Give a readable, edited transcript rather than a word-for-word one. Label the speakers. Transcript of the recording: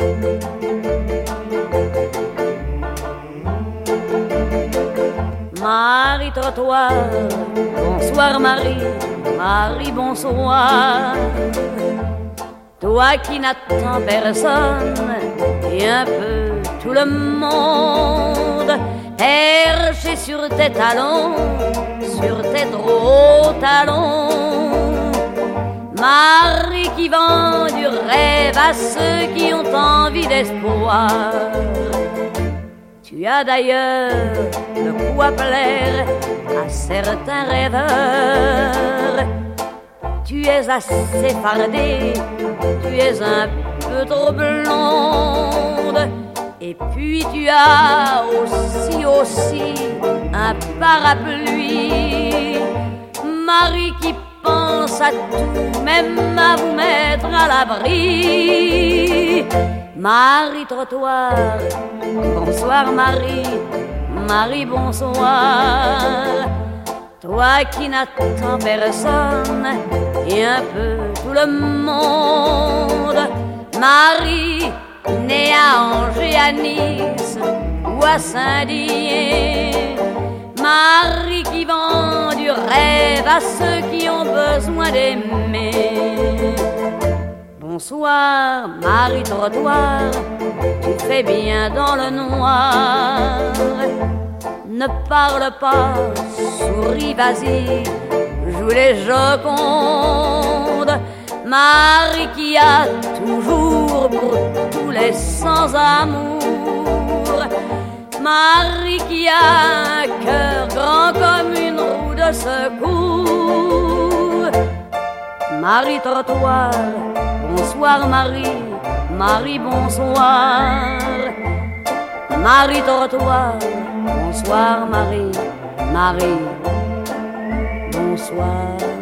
Speaker 1: Marie trottoir, bonsoir Marie, Marie bonsoir. Toi qui n'attends personne et un peu tout le monde, perché sur tes talons, sur tes gros talons. Marie qui vend du rêve à ceux qui ont envie d'espoir. Tu as d'ailleurs de quoi plaire à certains rêveurs. Tu es assez fardée, tu es un peu trop blonde. Et puis tu as aussi un parapluie. Marie qui pense à tout, même à vous mettre à l'abri. Marie trottoir, bonsoir Marie, Marie bonsoir. Toi qui n'attends personne et un peu tout le monde. Marie, née à Angers, à Nice ou à Saint-Dié. Marie qui vend du rêve à ceux qui ont besoin d'aimer. Bonsoir, Marie trottoir, tu fais bien dans le noir. Ne parle pas, souris, vas-y, joue les jocondes. Marie qui a toujours pour tous les sans-amour. Marie qui a un cœur grand comme une roue de secours. Marie trottoir, bonsoir Marie, Marie bonsoir. Marie trottoir, bonsoir Marie, Marie bonsoir.